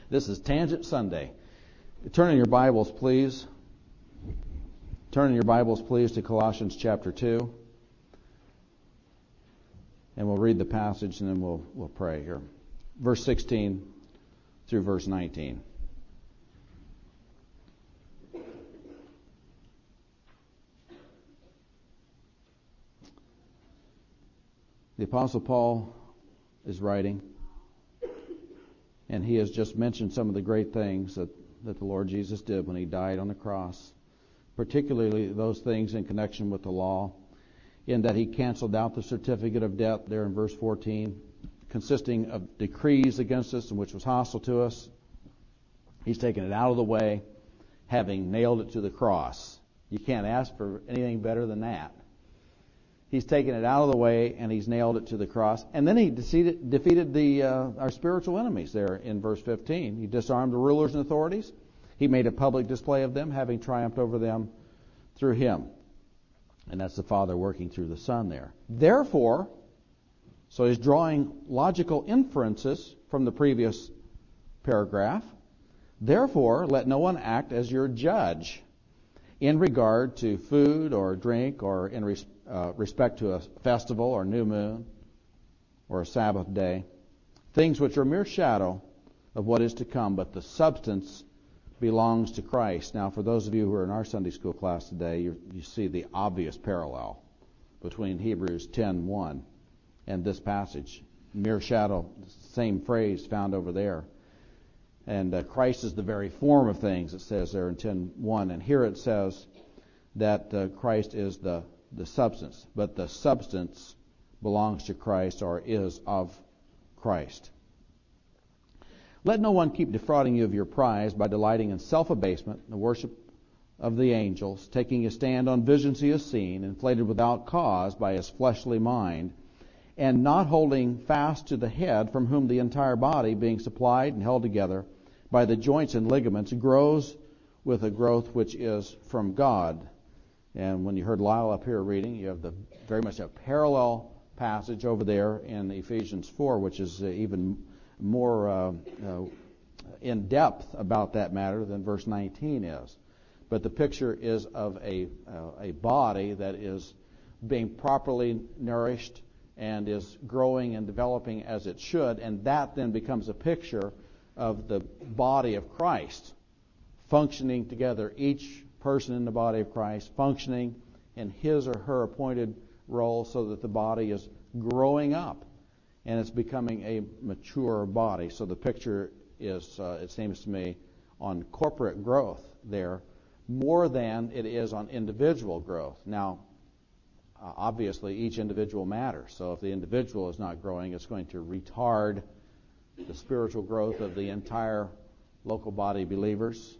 This is Tangent Sunday. Turn in your Bibles, please. Turn in your Bibles, please, to Colossians chapter 2. And we'll read the passage and then we'll pray here. Verse 16 through verse 19. The Apostle Paul is writing, and he has just mentioned some of the great things that the Lord Jesus did when he died on the cross, particularly those things in connection with the law, in that he canceled out the certificate of debt there in verse 14, consisting of decrees against us and which was hostile to us. He's taken it out of the way, having nailed it to the cross. You can't ask for anything better than that. He's taken it out of the way and he's nailed it to the cross. And then he defeated our spiritual enemies there in verse 15. He disarmed the rulers and authorities. He made a public display of them, having triumphed over them through him. And that's the Father working through the Son there. Therefore, so he's drawing logical inferences from the previous paragraph. Therefore, let no one act as your judge in regard to food or drink or in respect to a festival or new moon or a Sabbath day, things which are mere shadow of what is to come, but the substance belongs to Christ. Now, for those of you who are in our Sunday school class today, you see the obvious parallel between Hebrews 10:1 and this passage. Mere shadow, same phrase found over there. And Christ is the very form of things, it says there in 10:1. And here it says that Christ is the substance. But the substance belongs to Christ or is of Christ. Let no one keep defrauding you of your prize by delighting in self-abasement, the worship of the angels, taking a stand on visions he has seen, inflated without cause by his fleshly mind, and not holding fast to the head, from whom the entire body, being supplied and held together by the joints and ligaments, grows with a growth which is from God. And when you heard Lyle up here reading, you have very much a parallel passage over there in Ephesians 4, which is even more in depth about that matter than verse 19 is. But the picture is of a body that is being properly nourished and is growing and developing as it should, and that then becomes a picture of the body of Christ functioning together, each person in the body of Christ functioning in his or her appointed role so that the body is growing up and it's becoming a mature body. So the picture is, it seems to me, on corporate growth there more than it is on individual growth. Now, obviously, each individual matters. So if the individual is not growing, it's going to retard the spiritual growth of the entire local body of believers,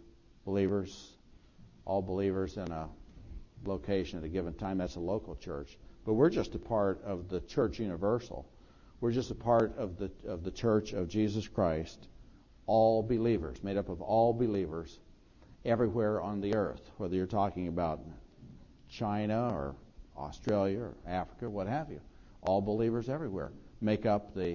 all believers in a location at a given time. That's a local church. But we're just a part of the church universal. We're just a part of the church of Jesus Christ, all believers, made up of all believers everywhere on the earth, whether you're talking about China or Australia or Africa, what have you. All believers everywhere make up the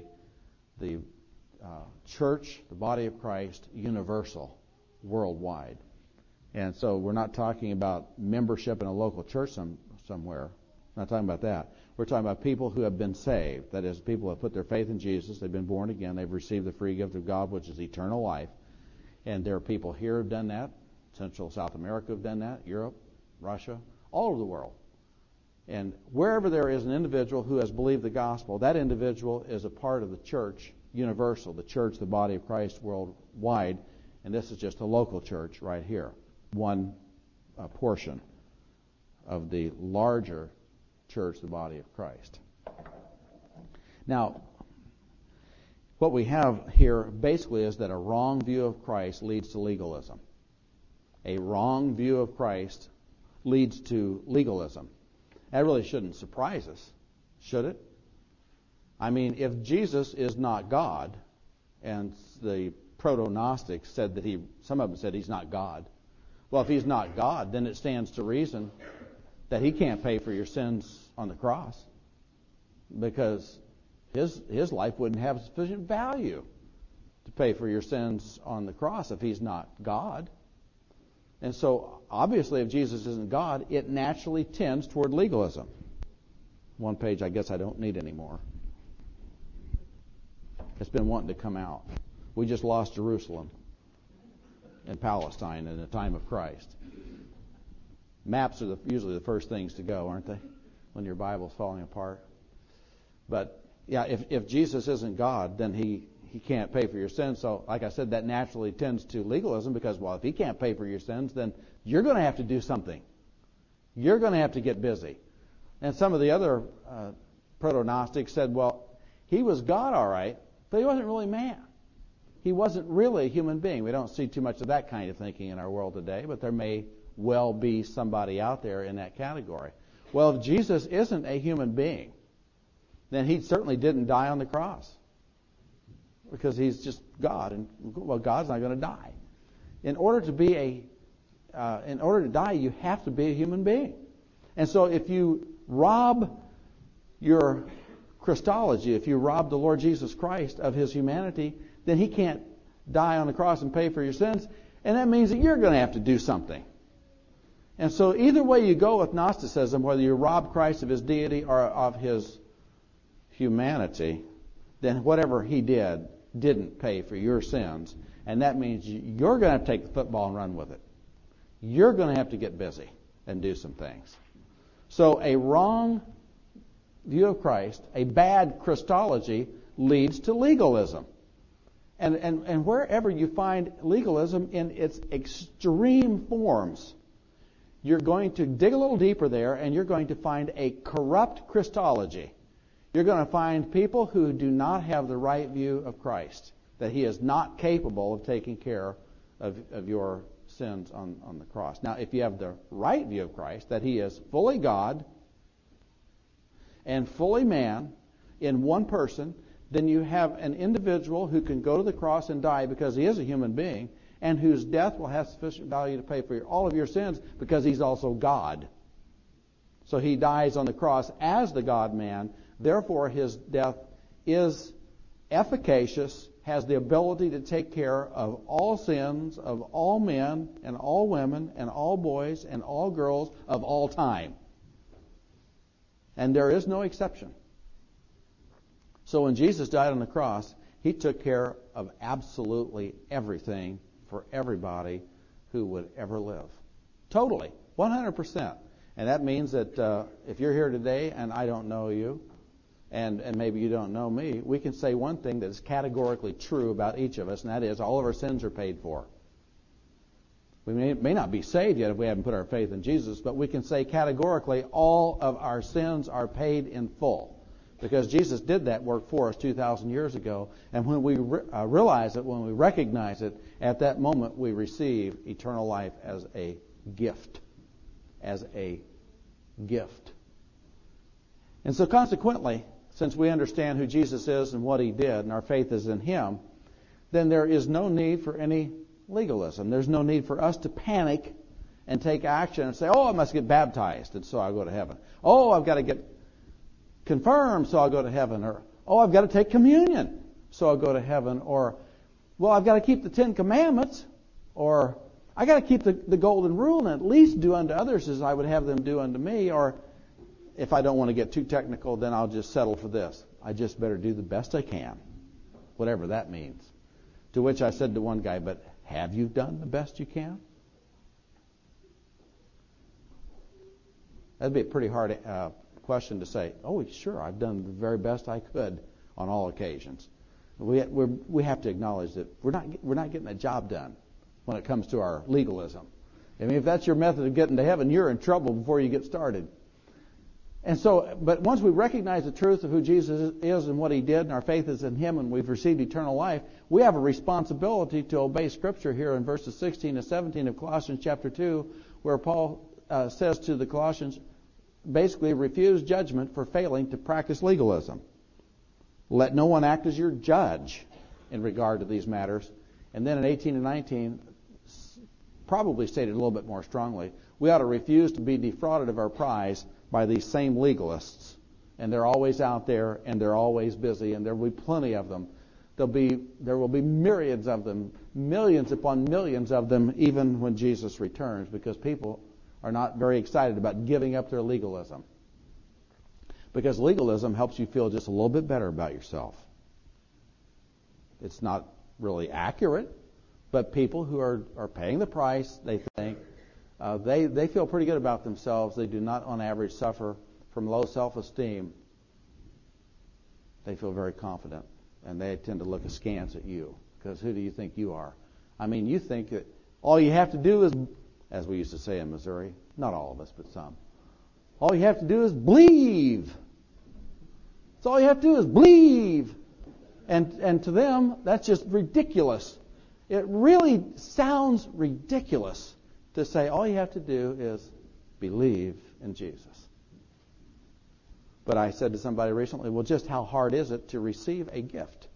church, the body of Christ, universal, worldwide. And so we're not talking about membership in a local church somewhere. We're not talking about that. We're talking about people who have been saved. That is, people who have put their faith in Jesus. They've been born again. They've received the free gift of God, which is eternal life. And there are people here who have done that. Central South America have done that. Europe, Russia, all over the world. And wherever there is an individual who has believed the gospel, that individual is a part of the church universal, the church, the body of Christ worldwide. And this is just a local church right here, one portion of the larger church, the body of Christ. Now, what we have here basically is that a wrong view of Christ leads to legalism. A wrong view of Christ leads to legalism. That really shouldn't surprise us, should it? I mean, if Jesus is not God, and the proto-Gnostics said that some of them said he's not God. Well, if he's not God, then it stands to reason that he can't pay for your sins on the cross, because his life wouldn't have sufficient value to pay for your sins on the cross if he's not God. And so, obviously, if Jesus isn't God, it naturally tends toward legalism. One page I guess I don't need anymore. It's been wanting to come out. We just lost Jerusalem and Palestine in the time of Christ. Maps are usually the first things to go, aren't they? When your Bible's falling apart. But, yeah, if Jesus isn't God, then he can't pay for your sins. So, like I said, that naturally tends to legalism because, well, if he can't pay for your sins, then you're going to have to do something. You're going to have to get busy. And some of the other proto-Gnostics said, well, he was God, all right, but he wasn't really man. He wasn't really a human being. We don't see too much of that kind of thinking in our world today, but there may well be somebody out there in that category. Well, if Jesus isn't a human being, then he certainly didn't die on the cross because he's just God, and well, God's not going to die. In order to die, you have to be a human being. And so, if you rob your Christology, if you rob the Lord Jesus Christ of his humanity, then he can't die on the cross and pay for your sins, and that means that you're going to have to do something. And so, either way you go with Gnosticism, whether you rob Christ of his deity or of his humanity, then whatever he didn't pay for your sins. And that means you're going to have to take the football and run with it. You're going to have to get busy and do some things. So a wrong view of Christ, a bad Christology, leads to legalism. And wherever you find legalism in its extreme forms, you're going to dig a little deeper there and you're going to find a corrupt Christology. You're going to find people who do not have the right view of Christ, that he is not capable of taking care of your sins on the cross. Now, if you have the right view of Christ, that he is fully God and fully man in one person, then you have an individual who can go to the cross and die because he is a human being, and whose death will have sufficient value to pay for all of your sins because he's also God. So he dies on the cross as the God-man. Therefore, his death is efficacious, has the ability to take care of all sins of all men and all women and all boys and all girls of all time. And there is no exception. So when Jesus died on the cross, he took care of absolutely everything for everybody who would ever live. Totally. 100%. And that means that if you're here today and I don't know you, and maybe you don't know me, we can say one thing that is categorically true about each of us, and that is all of our sins are paid for. We may not be saved yet if we haven't put our faith in Jesus, but we can say categorically all of our sins are paid in full. Because Jesus did that work for us 2,000 years ago. And when we realize it, when we recognize it, at that moment we receive eternal life as a gift. As a gift. And so consequently, since we understand who Jesus is and what he did, and our faith is in him, then there is no need for any legalism. There's no need for us to panic and take action and say, oh, I must get baptized, and so I'll go to heaven. Oh, I've got to get confirmed, so I'll go to heaven. Or, oh, I've got to take communion, so I'll go to heaven. Or, well, I've got to keep the 10 Commandments. Or, I got to keep the golden rule and at least do unto others as I would have them do unto me. Or, if I don't want to get too technical, then I'll just settle for this. I just better do the best I can, whatever that means. To which I said to one guy, but have you done the best you can? That'd be a pretty hard question to say, oh, sure, I've done the very best I could on all occasions. We have to acknowledge that we're not getting the job done when it comes to our legalism. I mean, if that's your method of getting to heaven, you're in trouble before you get started. And so, but once we recognize the truth of who Jesus is and what he did, and our faith is in him, and we've received eternal life, we have a responsibility to obey Scripture here in verses 16 to 17 of Colossians chapter 2, where Paul says to the Colossians, basically refuse judgment for failing to practice legalism. Let no one act as your judge in regard to these matters. And then in 18 and 19, probably stated a little bit more strongly, we ought to refuse to be defrauded of our prize by these same legalists. And they're always out there, and they're always busy, and there will be plenty of them There will be myriads of them, millions upon millions of them, even when Jesus returns, because people are not very excited about giving up their legalism. Because legalism helps you feel just a little bit better about yourself. It's not really accurate, but people who are paying the price, they think, they feel pretty good about themselves. They do not, on average, suffer from low self-esteem. They feel very confident, and they tend to look askance at you, because who do you think you are? I mean, you think that all you have to do is, as we used to say in Missouri, not all of us, but some, all you have to do is believe. That's all you have to do is believe. And to them, that's just ridiculous. It really sounds ridiculous to say all you have to do is believe in Jesus. But I said to somebody recently, well, just how hard is it to receive a gift?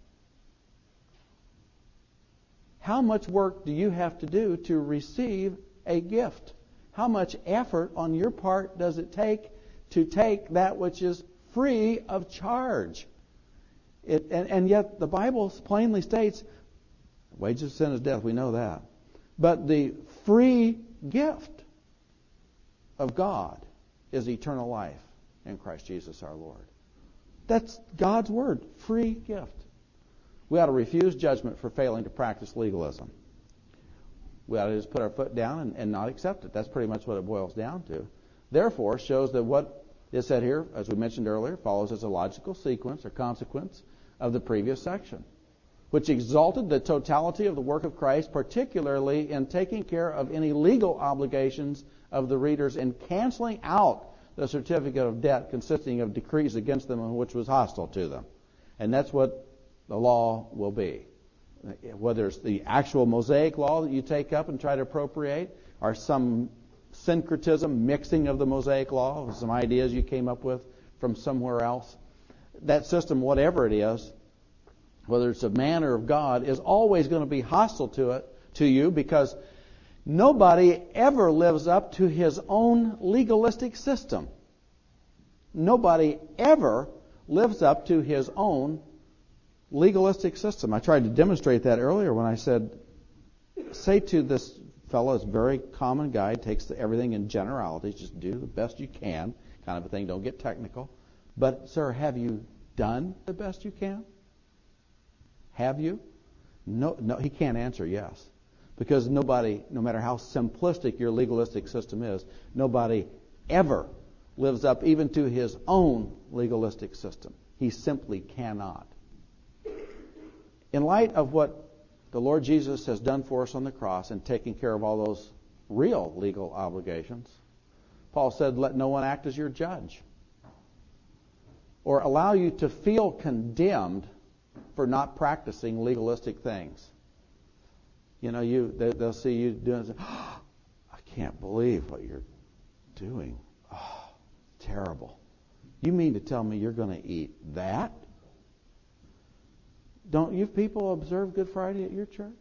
How much work do you have to do to receive a gift? How much effort on your part does it take to take that which is free of charge? And yet the Bible plainly states, wages of sin is death, we know that. But the free gift of God is eternal life in Christ Jesus our Lord. That's God's word, free gift. We ought to refuse judgment for failing to practice legalism. We ought to just put our foot down and not accept it. That's pretty much what it boils down to. Therefore, shows that what is said here, as we mentioned earlier, follows as a logical sequence or consequence of the previous section, which exalted the totality of the work of Christ, particularly in taking care of any legal obligations of the readers and canceling out the certificate of debt consisting of decrees against them which was hostile to them. And that's what the law will be. Whether it's the actual Mosaic law that you take up and try to appropriate, or some syncretism, mixing of the Mosaic law, with some ideas you came up with from somewhere else. That system, whatever it is, whether it's of man or of God, is always going to be hostile to you, because nobody ever lives up to his own legalistic system. Nobody ever lives up to his own legalistic system. I tried to demonstrate that earlier when I said, say to this fellow, this very common guy, takes everything in generalities, just do the best you can, kind of a thing, don't get technical. But, sir, have you done the best you can? Have you? No, he can't answer yes. Because nobody, no matter how simplistic your legalistic system is, nobody ever lives up even to his own legalistic system. He simply cannot. In light of what the Lord Jesus has done for us on the cross and taking care of all those real legal obligations, Paul said, let no one act as your judge or allow you to feel condemned for not practicing legalistic things. You know, they'll see you doing it. Oh, I can't believe what you're doing. Oh, terrible. You mean to tell me you're going to eat that? Don't you people observe Good Friday at your church?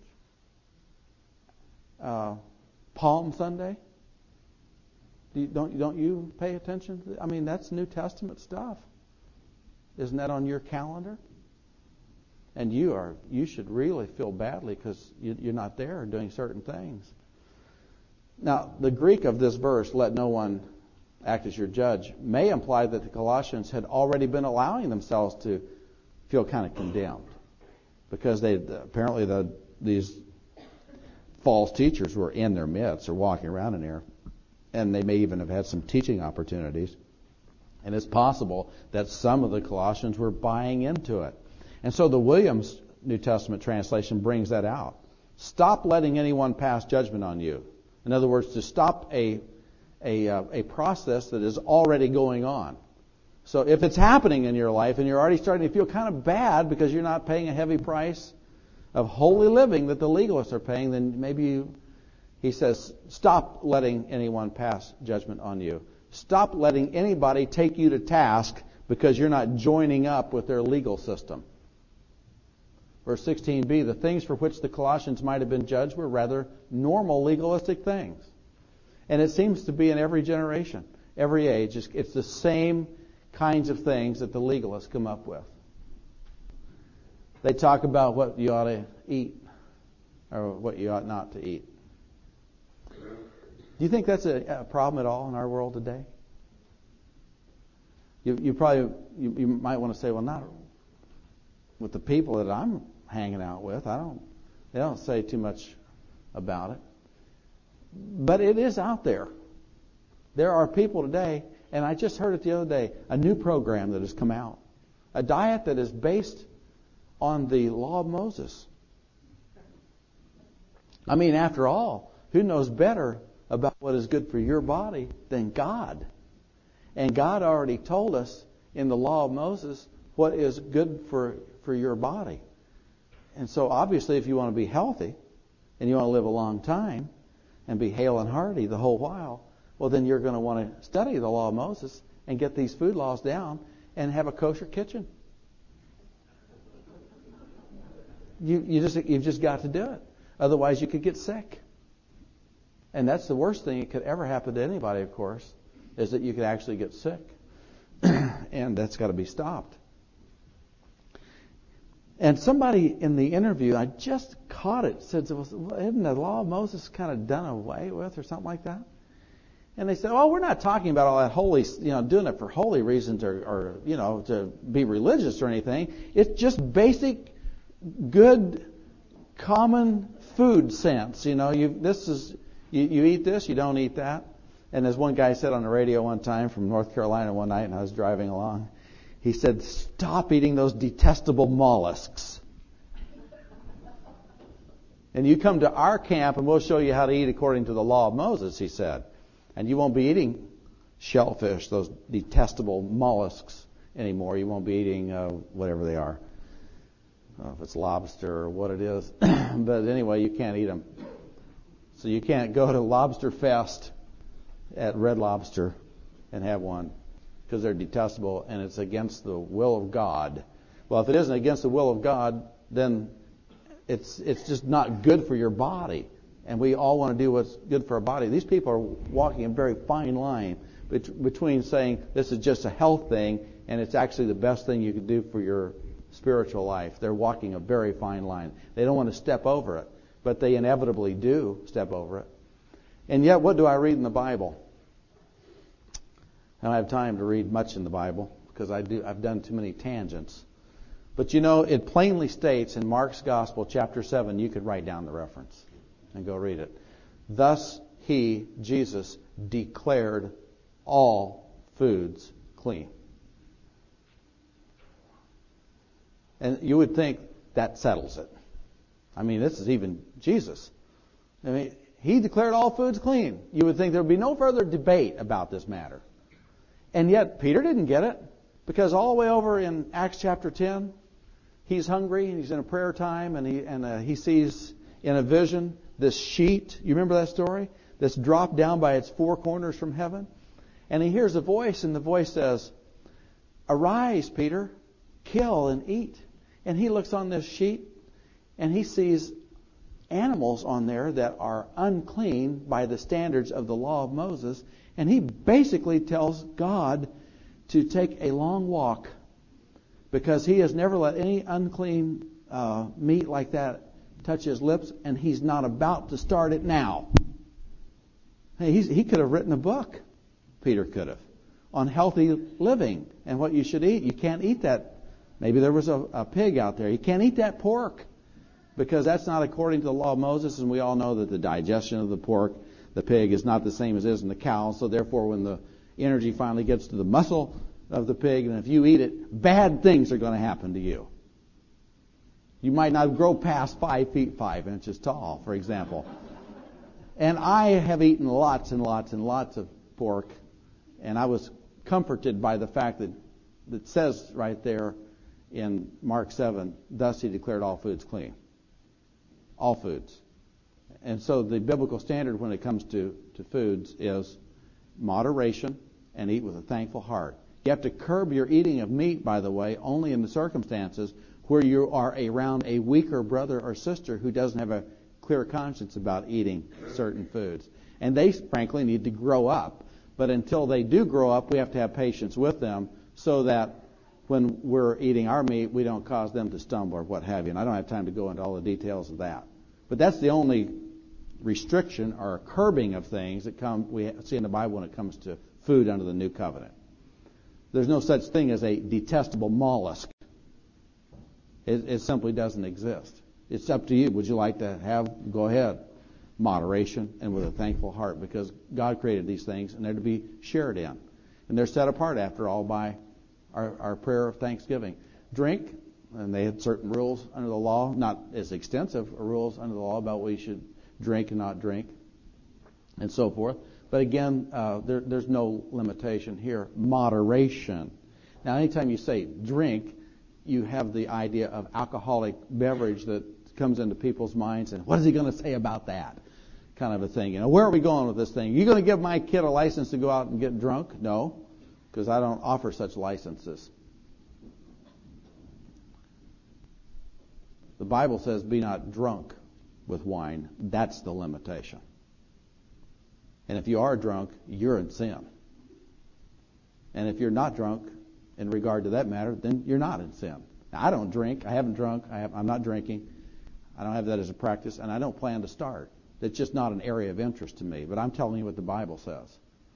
Palm Sunday? Don't you pay attention to that? I mean, that's New Testament stuff. Isn't that on your calendar? And you should really feel badly because you're not there doing certain things. Now, the Greek of this verse, let no one act as your judge, may imply that the Colossians had already been allowing themselves to feel kind of condemned, because these false teachers were in their midst or walking around in there, and they may even have had some teaching opportunities. And it's possible that some of the Colossians were buying into it. And so the Williams New Testament translation brings that out. Stop letting anyone pass judgment on you. In other words, to stop a process that is already going on. So if it's happening in your life and you're already starting to feel kind of bad because you're not paying a heavy price of holy living that the legalists are paying, then maybe he says, stop letting anyone pass judgment on you. Stop letting anybody take you to task because you're not joining up with their legal system. Verse 16b, the things for which the Colossians might have been judged were rather normal legalistic things. And it seems to be in every generation, every age. It's the same kinds of things that the legalists come up with. They talk about what you ought to eat or what you ought not to eat. Do you think that's a problem at all in our world today? You might want to say, well, not with the people that I'm hanging out with. They don't say too much about it. But it is out there. There are people today, and I just heard it the other day, a new program that has come out. A diet that is based on the law of Moses. I mean, after all, who knows better about what is good for your body than God? And God already told us in the law of Moses what is good for your body. And so obviously if you want to be healthy and you want to live a long time and be hale and hearty the whole while, well then you're going to want to study the law of Moses and get these food laws down and have a kosher kitchen. You've just got to do it. Otherwise you could get sick. And that's the worst thing that could ever happen to anybody, of course, is that you could actually get sick. And that's got to be stopped. And somebody in the interview, I just caught it, said, isn't the law of Moses kind of done away with or something like that? And they said, oh, we're not talking about all that holy, doing it for holy reasons or to be religious or anything. It's just basic, good, common food sense. You eat this, you don't eat that. And as one guy said on the radio one time from North Carolina one night, and I was driving along, he said, stop eating those detestable mollusks. And you come to our camp and we'll show you how to eat according to the law of Moses, he said. And you won't be eating shellfish, those detestable mollusks anymore. You won't be eating whatever they are. I don't know if it's lobster or what it is. But anyway, you can't eat them. So you can't go to Lobster Fest at Red Lobster and have one because they're detestable and it's against the will of God. Well, if it isn't against the will of God, then it's just not good for your body. And we all want to do what's good for our body. These people are walking a very fine line between saying this is just a health thing and it's actually the best thing you can do for your spiritual life. They're walking a very fine line. They don't want to step over it, but they inevitably do step over it. And yet, what do I read in the Bible? I don't have time to read much in the Bible because I've done too many tangents. But it plainly states in Mark's Gospel, chapter 7, you could write down the reference and go read it. Thus he, Jesus, declared all foods clean. And you would think that settles it. I mean, this is even Jesus. I mean, he declared all foods clean. You would think there would be no further debate about this matter. And yet, Peter didn't get it. Because all the way over in Acts chapter 10, he's hungry, and he's in a prayer time, and he sees in a vision this sheet. You remember that story? That's dropped down by its four corners from heaven. And he hears a voice, and the voice says, "Arise, Peter, kill and eat." And he looks on this sheet, and he sees animals on there that are unclean by the standards of the law of Moses. And he basically tells God to take a long walk because he has never let any unclean meat like that touch his lips, and he's not about to start it now. Hey, he could have written a book, Peter could have, on healthy living and what you should eat. You can't eat that. Maybe there was a pig out there. You can't eat that pork because that's not according to the law of Moses, and we all know that the digestion of the pig is not the same as it is in the cow, so therefore when the energy finally gets to the muscle of the pig, and if you eat it, bad things are going to happen to you. You might not grow past 5 feet 5 inches tall, for example. And I have eaten lots and lots and lots of pork, and I was comforted by the fact that it says right there in Mark 7, thus he declared all foods clean. All foods. And so the biblical standard when it comes to foods is moderation and eat with a thankful heart. You have to curb your eating of meat, by the way, only in the circumstances where you are around a weaker brother or sister who doesn't have a clear conscience about eating certain foods. And they, frankly, need to grow up. But until they do grow up, we have to have patience with them so that when we're eating our meat, we don't cause them to stumble or what have you. And I don't have time to go into all the details of that. But that's the only restriction or curbing of things that we see in the Bible when it comes to food under the new covenant. There's no such thing as a detestable mollusk. It simply doesn't exist. It's up to you. Would you like to go ahead. Moderation and with a thankful heart, because God created these things and they're to be shared in. And they're set apart, after all, by our prayer of thanksgiving. Drink, and they had certain rules under the law, not as extensive rules under the law about what we should drink and not drink, and so forth. But again, there's no limitation here. Moderation. Now, anytime you say drink, you have the idea of alcoholic beverage that comes into people's minds, and what is he going to say about that? Kind of a thing. Where are we going with this thing? Are you going to give my kid a license to go out and get drunk? No, because I don't offer such licenses. The Bible says, be not drunk with wine. That's the limitation. And if you are drunk, you're in sin. And if you're not drunk, in regard to that matter, then you're not in sin. Now, I don't drink. I haven't drunk. I'm not drinking. I don't have that as a practice, and I don't plan to start. It's just not an area of interest to me. But I'm telling you what the Bible says.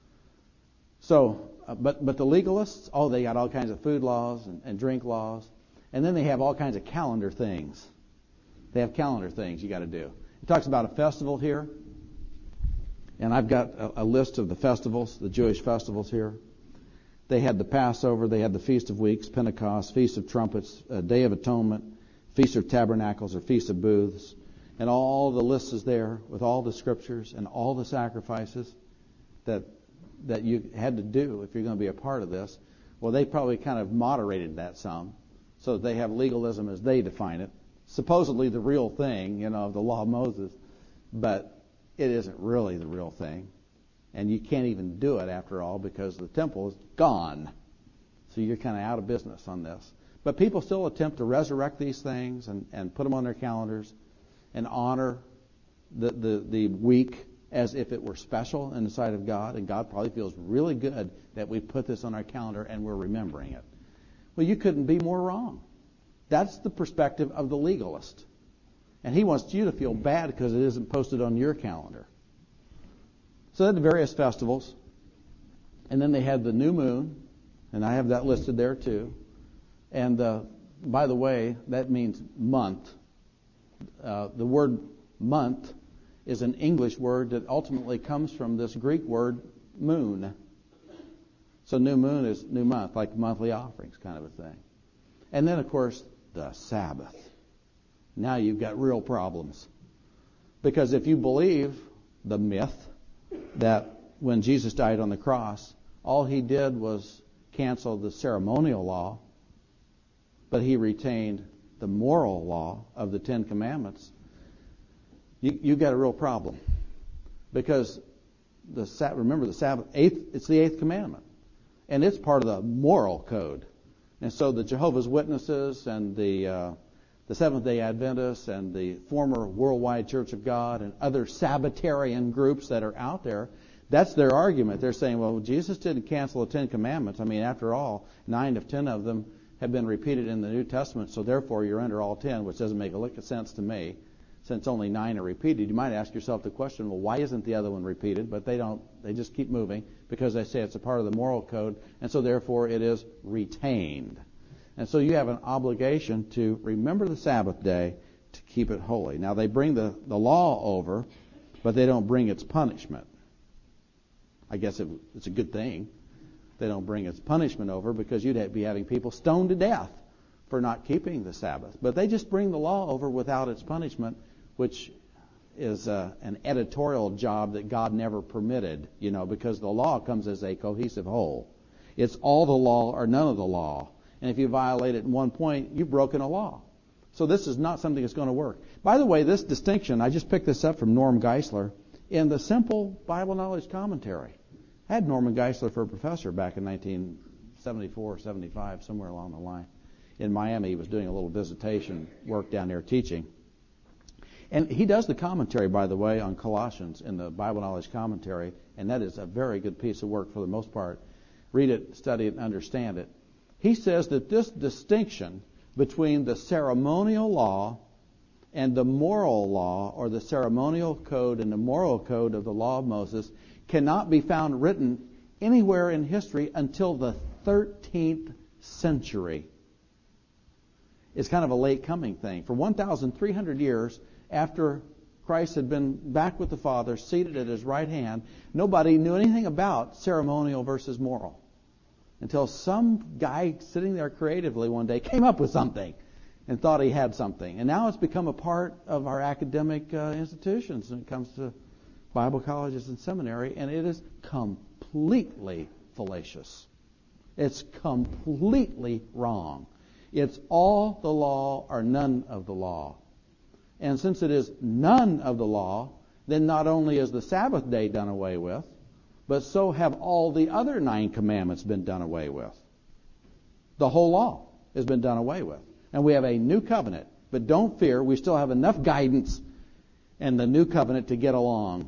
So, but the legalists, they got all kinds of food laws and drink laws, and then they have all kinds of calendar things. They have calendar things you got to do. It talks about a festival here, and I've got a list of the festivals, the Jewish festivals here. They had the Passover, they had the Feast of Weeks, Pentecost, Feast of Trumpets, Day of Atonement, Feast of Tabernacles or Feast of Booths, and all the lists is there with all the scriptures and all the sacrifices that you had to do if you're going to be a part of this. Well, they probably kind of moderated that some, so that they have legalism as they define it. Supposedly the real thing, of the law of Moses, but it isn't really the real thing. And you can't even do it after all because the temple is gone. So you're kind of out of business on this. But people still attempt to resurrect these things and put them on their calendars and honor the week as if it were special in the sight of God. And God probably feels really good that we put this on our calendar and we're remembering it. Well, you couldn't be more wrong. That's the perspective of the legalist. And he wants you to feel bad because it isn't posted on your calendar. So they had the various festivals. And then they had the new moon. And I have that listed there too. And by the way, that means month. The word month is an English word that ultimately comes from this Greek word moon. So new moon is new month, like monthly offerings kind of a thing. And then, of course, the Sabbath. Now you've got real problems. Because if you believe the myth that when Jesus died on the cross, all he did was cancel the ceremonial law, but he retained the moral law of the Ten Commandments, you got a real problem. Because remember the Sabbath, it's the eighth commandment. And it's part of the moral code. And so the Jehovah's Witnesses and the Seventh-day Adventists and the former Worldwide Church of God and other Sabbatarian groups that are out there, that's their argument. They're saying, well, Jesus didn't cancel the Ten Commandments. I mean, after all, 9 of 10 of them have been repeated in the New Testament, so therefore you're under all 10, which doesn't make a lick of sense to me, since only 9 are repeated. You might ask yourself the question, well, why isn't the other one repeated? But they don't. They just keep moving because they say it's a part of the moral code, and so therefore it is retained. And so you have an obligation to remember the Sabbath day to keep it holy. Now, they bring the law over, but they don't bring its punishment. I guess it's a good thing. They don't bring its punishment over because you'd be having people stoned to death for not keeping the Sabbath. But they just bring the law over without its punishment, which is an editorial job that God never permitted, because the law comes as a cohesive whole. It's all the law or none of the law. And if you violate it in one point, you've broken a law. So this is not something that's going to work. By the way, this distinction, I just picked this up from Norm Geisler in the Simple Bible Knowledge Commentary. I had Norman Geisler for a professor back in 1974, 75, somewhere along the line. In Miami, he was doing a little visitation work down there teaching. And he does the commentary, by the way, on Colossians in the Bible Knowledge Commentary, and that is a very good piece of work for the most part. Read it, study it, and understand it. He says that this distinction between the ceremonial law and the moral law, or the ceremonial code and the moral code of the law of Moses, cannot be found written anywhere in history until the 13th century. It's kind of a late coming thing. For 1,300 years after Christ had been back with the Father, seated at his right hand, nobody knew anything about ceremonial versus moral, until some guy sitting there creatively one day came up with something and thought he had something. And now it's become a part of our academic institutions when it comes to Bible colleges and seminary, and it is completely fallacious. It's completely wrong. It's all the law or none of the law. And since it is none of the law, then not only is the Sabbath day done away with, but so have all the other 9 commandments been done away with. The whole law has been done away with. And we have a new covenant. But don't fear, we still have enough guidance in the new covenant to get along.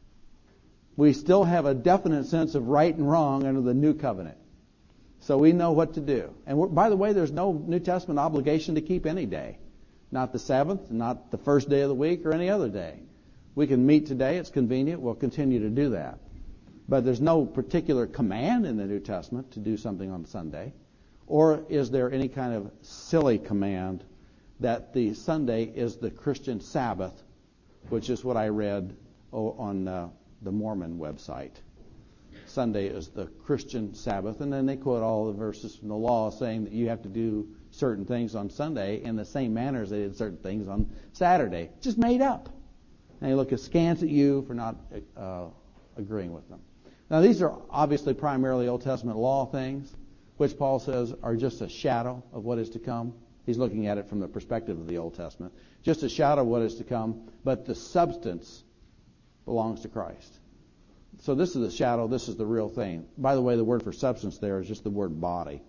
We still have a definite sense of right and wrong under the new covenant. So we know what to do. And by the way, there's no New Testament obligation to keep any day. Not the Sabbath, not the first day of the week, or any other day. We can meet today. It's convenient. We'll continue to do that. But there's no particular command in the New Testament to do something on Sunday. Or is there any kind of silly command that the Sunday is the Christian Sabbath, which is what I read on the Mormon website. Sunday is the Christian Sabbath, and then they quote all the verses from the law saying that you have to do certain things on Sunday in the same manner as they did certain things on Saturday. Just made up. And they look askance at you for not agreeing with them. Now, these are obviously primarily Old Testament law things, which Paul says are just a shadow of what is to come. He's looking at it from the perspective of the Old Testament. Just a shadow of what is to come, but the substance belongs to Christ. So this is the shadow, this is the real thing. By the way, the word for substance there is just the word body,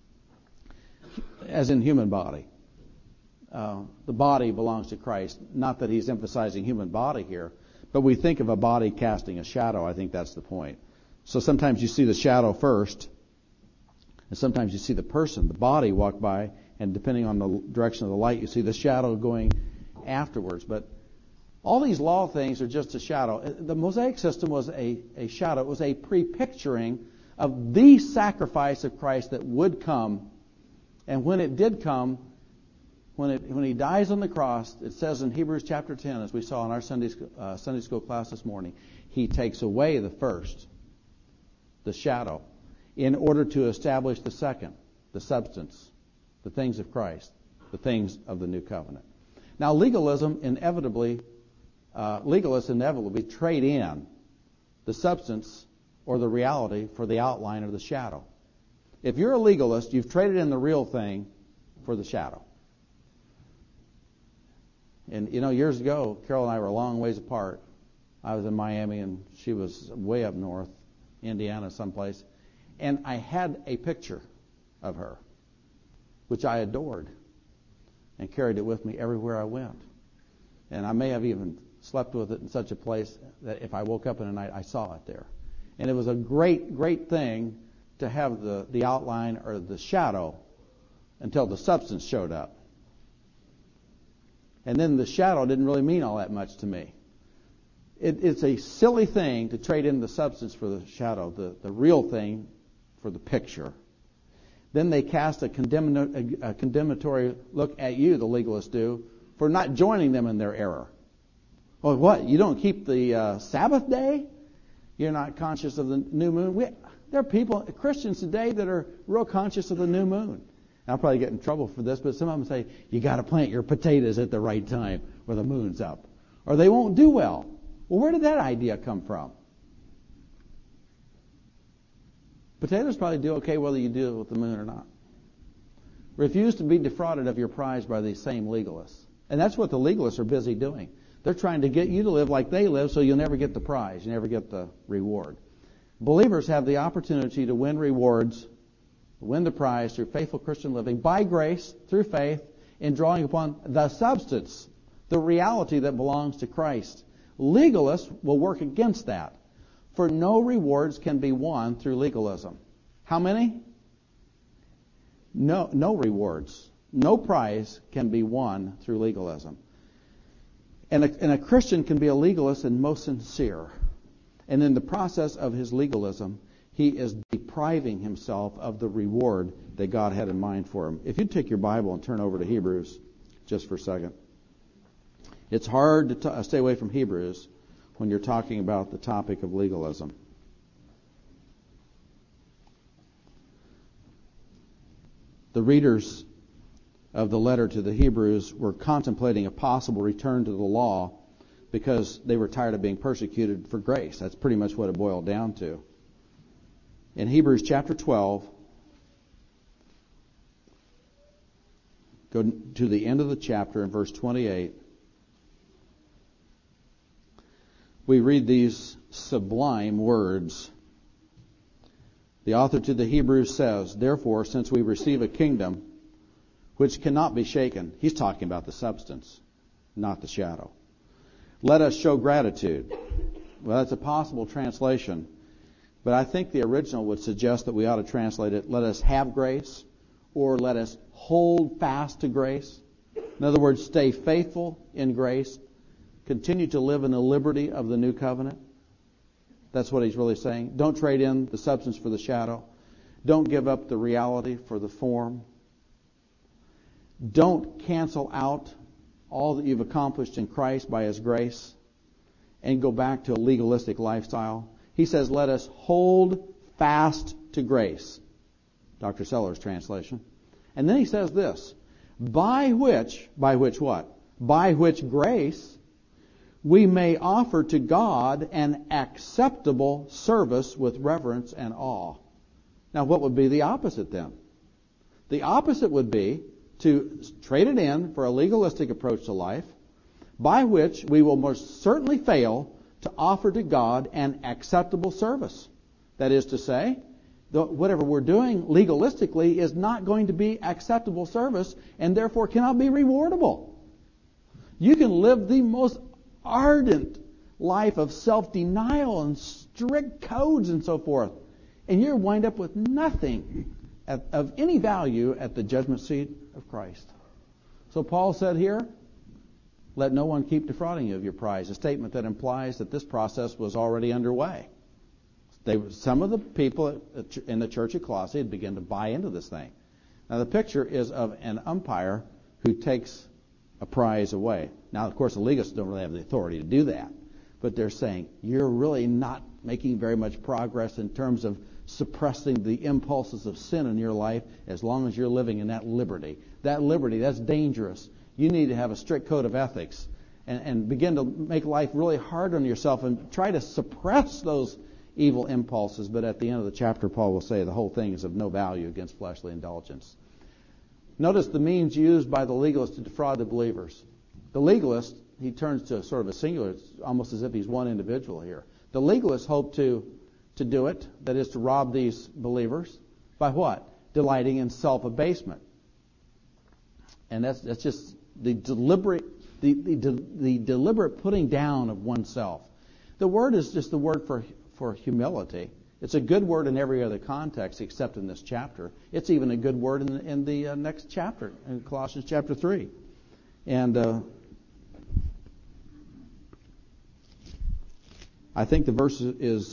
as in human body. The body belongs to Christ. Not that he's emphasizing human body here, but we think of a body casting a shadow. I think that's the point. So sometimes you see the shadow first, and sometimes you see the person, the body, walk by, and depending on the direction of the light, you see the shadow going afterwards. But all these law things are just a shadow. The Mosaic system was a shadow. It was a pre-picturing of the sacrifice of Christ that would come. And when it did come, when he dies on the cross, it says in Hebrews chapter 10, as we saw in our Sunday school class this morning, he takes away the first, the shadow, in order to establish the second, the substance, the things of Christ, the things of the new covenant. Now, legalists inevitably trade in the substance or the reality for the outline or the shadow. If you're a legalist, you've traded in the real thing for the shadow. And, years ago, Carol and I were a long ways apart. I was in Miami and she was way up north, Indiana someplace. And I had a picture of her, which I adored, and carried it with me everywhere I went. And I may have even slept with it in such a place that if I woke up in the night, I saw it there. And it was a great, great thing to have the outline or the shadow until the substance showed up. And then the shadow didn't really mean all that much to me. It's a silly thing to trade in the substance for the shadow, the real thing for the picture. Then they cast a condemnatory look at you, the legalists do, for not joining them in their error. Well, what? You don't keep the Sabbath day? You're not conscious of the new moon? There are people, Christians today, that are real conscious of the new moon. I'll probably get in trouble for this, but some of them say, you got to plant your potatoes at the right time where the moon's up, or they won't do well. Well, where did that idea come from? Potatoes probably do okay whether you do it with the moon or not. Refuse to be defrauded of your prize by these same legalists. And that's what the legalists are busy doing. They're trying to get you to live like they live so you'll never get the prize. You never get the reward. Believers have the opportunity to win rewards, win the prize through faithful Christian living by grace, through faith, in drawing upon the substance, the reality that belongs to Christ. Legalists will work against that. For no rewards can be won through legalism. How many? No rewards. No prize can be won through legalism. And a Christian can be a legalist and most sincere. And in the process of his legalism, he is depriving himself of the reward that God had in mind for him. If you take your Bible and turn over to Hebrews just for a second. It's hard to stay away from Hebrews when you're talking about the topic of legalism. The readers of the letter to the Hebrews were contemplating a possible return to the law because they were tired of being persecuted for grace. That's pretty much what it boiled down to. In Hebrews chapter 12, go to the end of the chapter in verse 28. We read these sublime words. The author to the Hebrews says, "Therefore, since we receive a kingdom which cannot be shaken," he's talking about the substance, not the shadow, "let us show gratitude." Well, that's a possible translation, but I think the original would suggest that we ought to translate it, "Let us have grace," or "Let us hold fast to grace." In other words, stay faithful in grace, continue to live in the liberty of the new covenant. That's what he's really saying. Don't trade in the substance for the shadow. Don't give up the reality for the form. Don't cancel out all that you've accomplished in Christ by His grace and go back to a legalistic lifestyle. He says, let us hold fast to grace. Dr. Seller's translation. And then he says this, by which what? By which grace we may offer to God an acceptable service with reverence and awe. Now, what would be the opposite then? The opposite would be to trade it in for a legalistic approach to life, by which we will most certainly fail to offer to God an acceptable service. That is to say, whatever we're doing legalistically is not going to be acceptable service and therefore cannot be rewardable. You can live the most ardent life of self-denial and strict codes and so forth, and you wind up with nothing of any value at the judgment seat of Christ. So Paul said here, let no one keep defrauding you of your prize, a statement that implies that this process was already underway. Some of the people in the church at Colossae had begun to buy into this thing. Now the picture is of an umpire who takes a prize away. Now, of course, the legalists don't really have the authority to do that. But they're saying, you're really not making very much progress in terms of suppressing the impulses of sin in your life as long as you're living in that liberty. That liberty, that's dangerous. You need to have a strict code of ethics and begin to make life really hard on yourself and try to suppress those evil impulses. But at the end of the chapter, Paul will say the whole thing is of no value against fleshly indulgence. Notice the means used by the legalist to defraud the believers. The legalist, he turns to sort of a singular, it's almost as if he's one individual here. The legalists hope to do it, that is to rob these believers, by what? Delighting in self-abasement. And that's just the deliberate putting down of oneself. The word is just the word for humility. It's a good word in every other context except in this chapter. It's even a good word in the next chapter, in Colossians chapter 3. And I think the verse is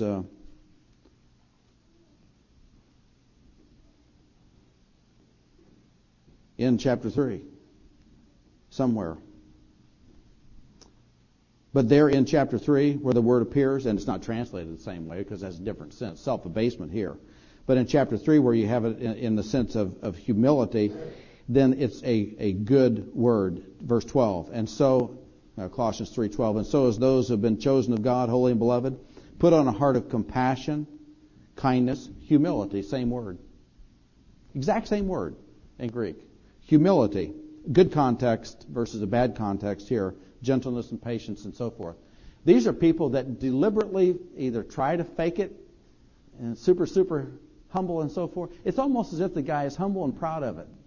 in chapter 3 somewhere. But there in chapter 3 where the word appears, and it's not translated the same way because it has a different sense, self-abasement here. But in chapter 3 where you have it in the sense of humility, then it's a good word. Verse 12. And so, Colossians 3:12, and so as those who have been chosen of God, holy and beloved, put on a heart of compassion, kindness, humility, same word. Exact same word in Greek. Humility, good context versus a bad context here. Gentleness and patience and so forth. These are people that deliberately either try to fake it and super humble and so forth. It's almost as if the guy is humble and proud of it.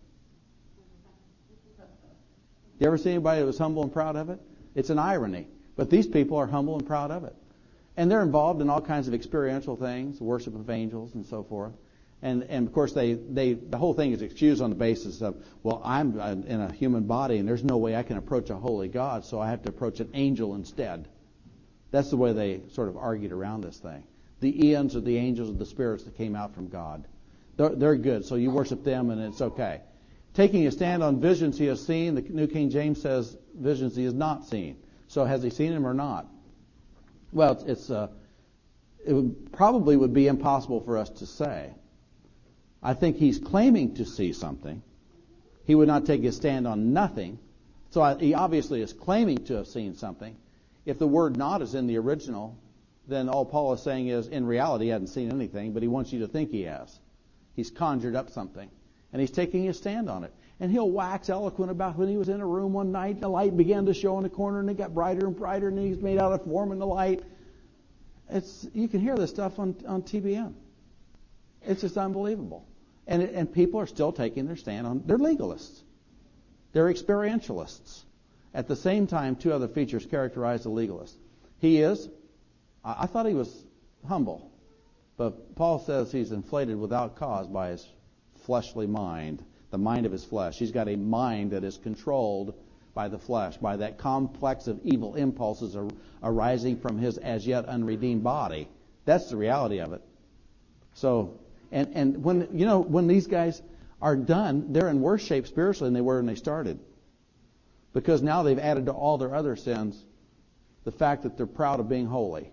You ever see anybody that was humble and proud of it? It's an irony. But these people are humble and proud of it. And they're involved in all kinds of experiential things, worship of angels and so forth. And of course, the whole thing is excused on the basis of, well, I'm in a human body, and there's no way I can approach a holy God, so I have to approach an angel instead. That's the way they sort of argued around this thing. The eons are the angels or the spirits that came out from God. They're good, so you worship them, and it's okay. Taking a stand on visions he has seen, the New King James says visions he has not seen. So has he seen them or not? Well, it probably would be impossible for us to say. I think he's claiming to see something. He would not take his stand on nothing. So he obviously is claiming to have seen something. If the word not is in the original, then all Paul is saying is, in reality, he hasn't seen anything, but he wants you to think he has. He's conjured up something, and he's taking his stand on it. And he'll wax eloquent about when he was in a room one night, the light began to show in the corner, and it got brighter and brighter, and he's made out of form in the light. You can hear this stuff on TBN. It's just unbelievable. And people are still taking their stand on. They're legalists. They're experientialists. At the same time, two other features characterize the legalist. I thought he was humble, but Paul says he's inflated without cause by his fleshly mind, the mind of his flesh. He's got a mind that is controlled by the flesh, by that complex of evil impulses arising from his as yet unredeemed body. That's the reality of it. So, and when these guys are done, they're in worse shape spiritually than they were when they started. Because now they've added to all their other sins the fact that they're proud of being holy.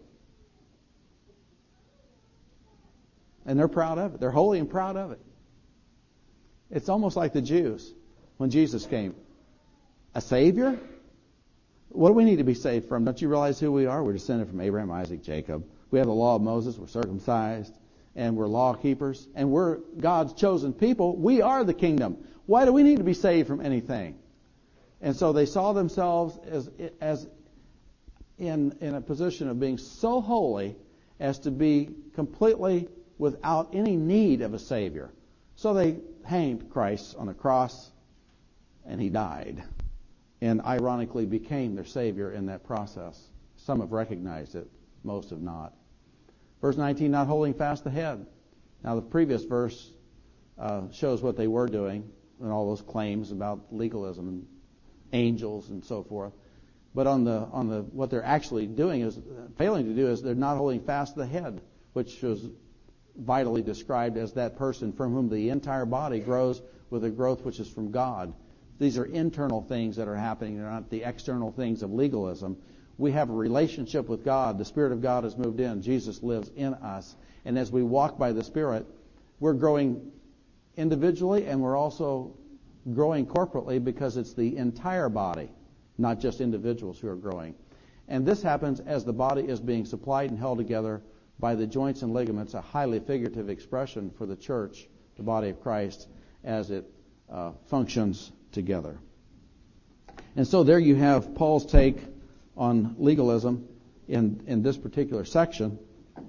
And they're proud of it. They're holy and proud of it. It's almost like the Jews when Jesus came. A Savior? What do we need to be saved from? Don't you realize who we are? We're descended from Abraham, Isaac, Jacob. We have the law of Moses. We're circumcised. And we're law keepers. And we're God's chosen people. We are the kingdom. Why do we need to be saved from anything? And so they saw themselves as in a position of being so holy as to be completely without any need of a Savior. So they hanged Christ on a cross, and he died, and ironically became their Savior in that process. Some have recognized it, most have not. Verse 19, not holding fast the head. Now the previous verse shows what they were doing and all those claims about legalism and angels and so forth. But on the what they're actually doing is failing to do is they're not holding fast the head, which was vitally described as that person from whom the entire body grows with a growth which is from God. These are internal things that are happening. They're not the external things of legalism. We have a relationship with God. The Spirit of God has moved in. Jesus lives in us. And as we walk by the Spirit, we're growing individually and we're also growing corporately because it's the entire body, not just individuals who are growing. And this happens as the body is being supplied and held together by the joints and ligaments, a highly figurative expression for the church, the body of Christ, as it functions together. And so there you have Paul's take on legalism in this particular section.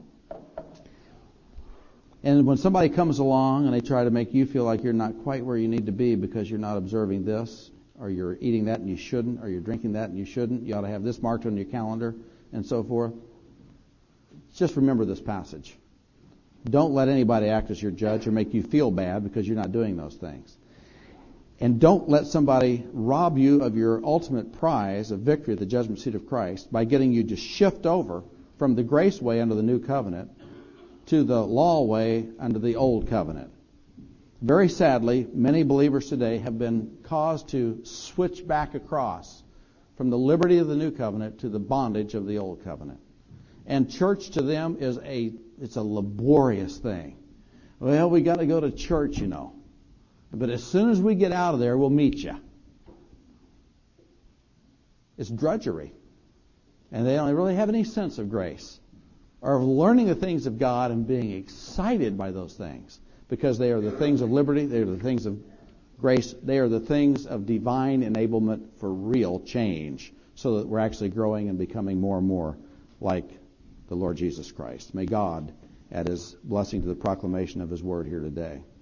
And when somebody comes along and they try to make you feel like you're not quite where you need to be because you're not observing this, or you're eating that and you shouldn't, or you're drinking that and you shouldn't, you ought to have this marked on your calendar, and so forth, just remember this passage. Don't let anybody act as your judge or make you feel bad because you're not doing those things. And don't let somebody rob you of your ultimate prize of victory at the judgment seat of Christ by getting you to shift over from the grace way under the new covenant to the law way under the old covenant. Very sadly, many believers today have been caused to switch back across from the liberty of the new covenant to the bondage of the old covenant. And church to them is it's a laborious thing. Well, we got to go to church, But as soon as we get out of there, we'll meet you. It's drudgery. And they don't really have any sense of grace or of learning the things of God and being excited by those things, because they are the things of liberty, they are the things of grace, they are the things of divine enablement for real change, so that we're actually growing and becoming more and more like the Lord Jesus Christ. May God add His blessing to the proclamation of His word here today.